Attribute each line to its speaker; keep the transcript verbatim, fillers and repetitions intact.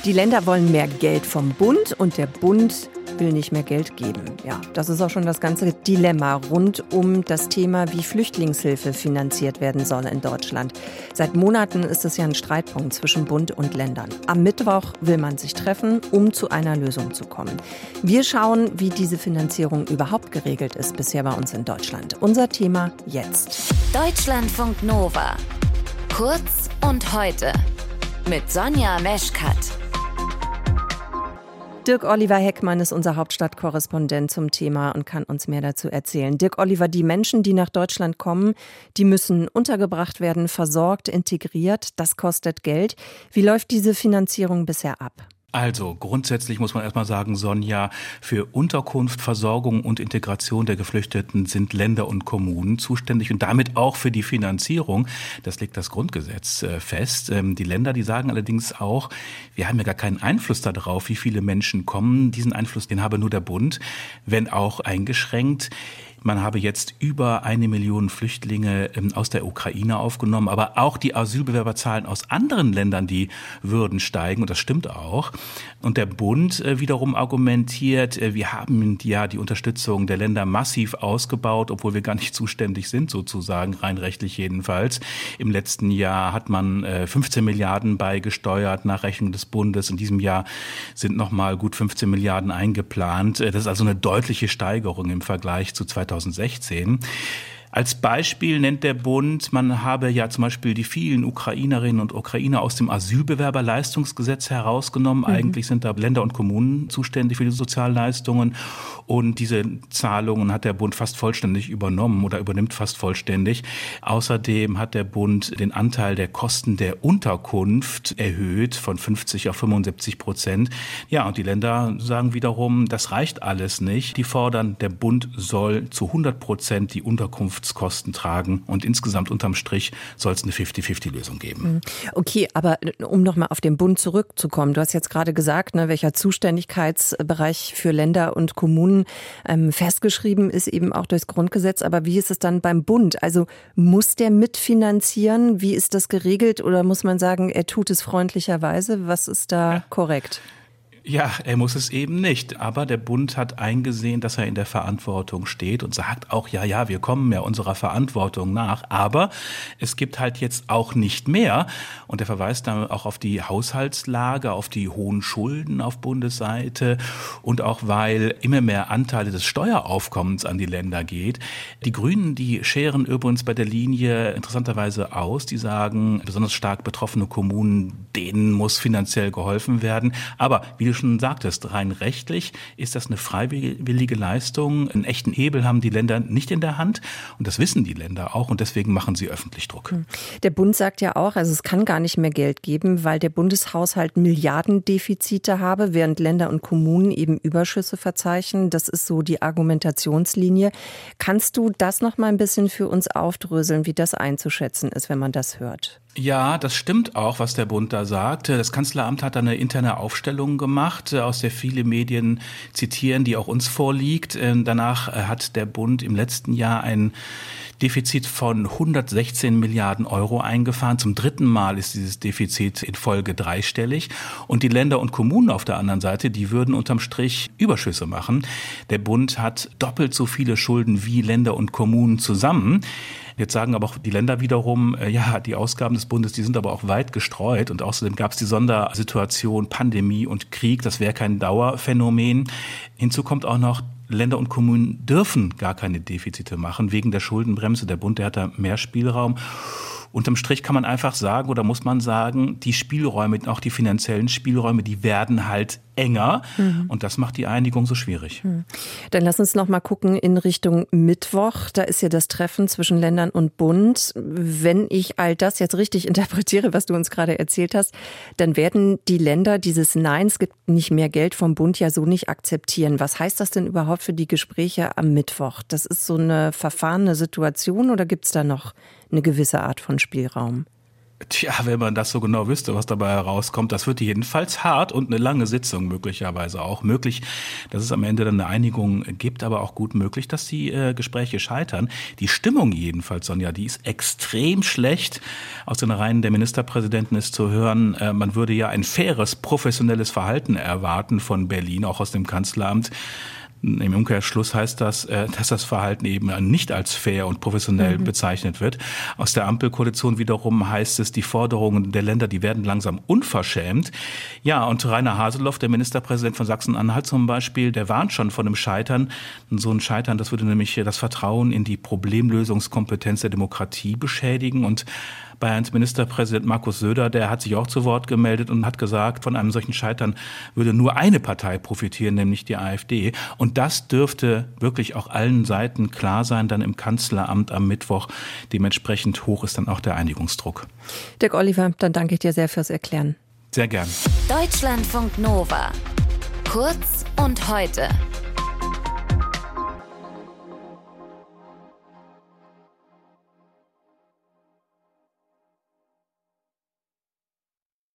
Speaker 1: Die Länder wollen mehr Geld vom Bund und der Bund will nicht mehr Geld geben. Ja, das ist auch schon das ganze Dilemma rund um das Thema, wie Flüchtlingshilfe finanziert werden soll in Deutschland. Seit Monaten ist es ja ein Streitpunkt zwischen Bund und Ländern. Am Mittwoch will man sich treffen, um zu einer Lösung zu kommen. Wir schauen, wie diese Finanzierung überhaupt geregelt ist bisher bei uns in Deutschland. Unser Thema jetzt.
Speaker 2: Deutschlandfunk Nova. Kurz und heute. Mit Sonja Meschkat.
Speaker 1: Dirk-Oliver Heckmann ist unser Hauptstadtkorrespondent zum Thema und kann uns mehr dazu erzählen. Dirk-Oliver, die Menschen, die nach Deutschland kommen, die müssen untergebracht werden, versorgt, integriert. Das kostet Geld. Wie läuft diese Finanzierung bisher ab?
Speaker 3: Also grundsätzlich muss man erstmal sagen, Sonja, für Unterkunft, Versorgung und Integration der Geflüchteten sind Länder und Kommunen zuständig und damit auch für die Finanzierung. Das legt das Grundgesetz äh, fest. Ähm, die Länder, die sagen allerdings auch, wir haben ja gar keinen Einfluss darauf, wie viele Menschen kommen. Diesen Einfluss, den habe nur der Bund, wenn auch eingeschränkt. Man habe jetzt über eine Million Flüchtlinge aus der Ukraine aufgenommen, aber auch die Asylbewerberzahlen aus anderen Ländern, die würden steigen, und das stimmt auch. Und der Bund wiederum argumentiert, wir haben ja die Unterstützung der Länder massiv ausgebaut, obwohl wir gar nicht zuständig sind, sozusagen, rein rechtlich jedenfalls. Im letzten Jahr hat man fünfzehn Milliarden beigesteuert nach Rechnung des Bundes. In diesem Jahr sind nochmal gut fünfzehn Milliarden eingeplant. Das ist also eine deutliche Steigerung im Vergleich zu zweitausendsechzehn. Als Beispiel nennt der Bund, man habe ja zum Beispiel die vielen Ukrainerinnen und Ukrainer aus dem Asylbewerberleistungsgesetz herausgenommen. Mhm. Eigentlich sind da Länder und Kommunen zuständig für die Sozialleistungen. Und diese Zahlungen hat der Bund fast vollständig übernommen oder übernimmt fast vollständig. Außerdem hat der Bund den Anteil der Kosten der Unterkunft erhöht von fünfzig auf fünfundsiebzig Prozent. Ja, und die Länder sagen wiederum, das reicht alles nicht. Die fordern, der Bund soll zu hundert Prozent die Unterkunft Kosten tragen und insgesamt unterm Strich soll es eine fifty fifty Lösung geben.
Speaker 1: Okay, aber um nochmal auf den Bund zurückzukommen, du hast jetzt gerade gesagt, ne, welcher Zuständigkeitsbereich für Länder und Kommunen ähm, festgeschrieben ist, eben auch durchs Grundgesetz, aber wie ist es dann beim Bund? Also muss der mitfinanzieren? Wie ist das geregelt oder muss man sagen, er tut es freundlicherweise? Was ist da ja korrekt?
Speaker 3: Ja, er muss es eben nicht. Aber der Bund hat eingesehen, dass er in der Verantwortung steht und sagt auch, ja, ja, wir kommen ja unserer Verantwortung nach. Aber es gibt halt jetzt auch nicht mehr. Und er verweist dann auch auf die Haushaltslage, auf die hohen Schulden auf Bundesseite und auch, weil immer mehr Anteile des Steueraufkommens an die Länder geht. Die Grünen, die scheren übrigens bei der Linie interessanterweise aus. Die sagen, besonders stark betroffene Kommunen, denen muss finanziell geholfen werden. Aber wie du schon sagtest, rein rechtlich ist das eine freiwillige Leistung. Einen echten Hebel haben die Länder nicht in der Hand und das wissen die Länder auch und deswegen machen sie öffentlich Druck.
Speaker 1: Der Bund sagt ja auch, also es kann gar nicht mehr Geld geben, weil der Bundeshaushalt Milliardendefizite habe, während Länder und Kommunen eben Überschüsse verzeichnen. Das ist so die Argumentationslinie. Kannst du das noch mal ein bisschen für uns aufdröseln, wie das einzuschätzen ist, wenn man das hört?
Speaker 3: Ja, das stimmt auch, was der Bund da sagt. Das Kanzleramt hat da eine interne Aufstellung gemacht, aus der viele Medien zitieren, die auch uns vorliegt. Danach hat der Bund im letzten Jahr ein Defizit von hundertsechzehn Milliarden Euro eingefahren. Zum dritten Mal ist dieses Defizit in Folge dreistellig. Und die Länder und Kommunen auf der anderen Seite, die würden unterm Strich Überschüsse machen. Der Bund hat doppelt so viele Schulden wie Länder und Kommunen zusammen. Jetzt sagen aber auch die Länder wiederum, äh, ja, die Ausgaben des Bundes, die sind aber auch weit gestreut. Und außerdem gab es die Sondersituation Pandemie und Krieg. Das wäre kein Dauerphänomen. Hinzu kommt auch noch, Länder und Kommunen dürfen gar keine Defizite machen wegen der Schuldenbremse. Der Bund, der hat da mehr Spielraum. Unterm Strich kann man einfach sagen oder muss man sagen, die Spielräume, auch die finanziellen Spielräume, die werden halt enger. Mhm. Und das macht die Einigung so schwierig.
Speaker 1: Mhm. Dann lass uns noch mal gucken in Richtung Mittwoch. Da ist ja das Treffen zwischen Ländern und Bund. Wenn ich all das jetzt richtig interpretiere, was du uns gerade erzählt hast, dann werden die Länder dieses Nein, es gibt nicht mehr Geld vom Bund, ja so nicht akzeptieren. Was heißt das denn überhaupt für die Gespräche am Mittwoch? Das ist so eine verfahrene Situation oder gibt es da noch eine gewisse Art von Spielraum?
Speaker 3: Tja, wenn man das so genau wüsste, was dabei herauskommt, das wird jedenfalls hart und eine lange Sitzung möglicherweise auch. Möglich, dass es am Ende dann eine Einigung gibt, aber auch gut möglich, dass die äh, Gespräche scheitern. Die Stimmung jedenfalls, Sonja, die ist extrem schlecht. Aus den Reihen der Ministerpräsidenten ist zu hören, äh, man würde ja ein faires, professionelles Verhalten erwarten von Berlin, auch aus dem Kanzleramt. Im Umkehrschluss heißt das, dass das Verhalten eben nicht als fair und professionell mhm. bezeichnet wird. Aus der Ampelkoalition wiederum heißt es, die Forderungen der Länder, die werden langsam unverschämt. Ja, und Rainer Haseloff, der Ministerpräsident von Sachsen-Anhalt zum Beispiel, der warnt schon von einem Scheitern. So ein Scheitern, das würde nämlich das Vertrauen in die Problemlösungskompetenz der Demokratie beschädigen. Und Bayerns Ministerpräsident Markus Söder, der hat sich auch zu Wort gemeldet und hat gesagt, von einem solchen Scheitern würde nur eine Partei profitieren, nämlich die AfD. Und das dürfte wirklich auch allen Seiten klar sein, dann im Kanzleramt am Mittwoch. Dementsprechend hoch ist dann auch der Einigungsdruck.
Speaker 1: Dirk Oliver, dann danke ich dir sehr fürs Erklären.
Speaker 3: Sehr gern.
Speaker 2: Deutschlandfunk Nova. Kurz und heute.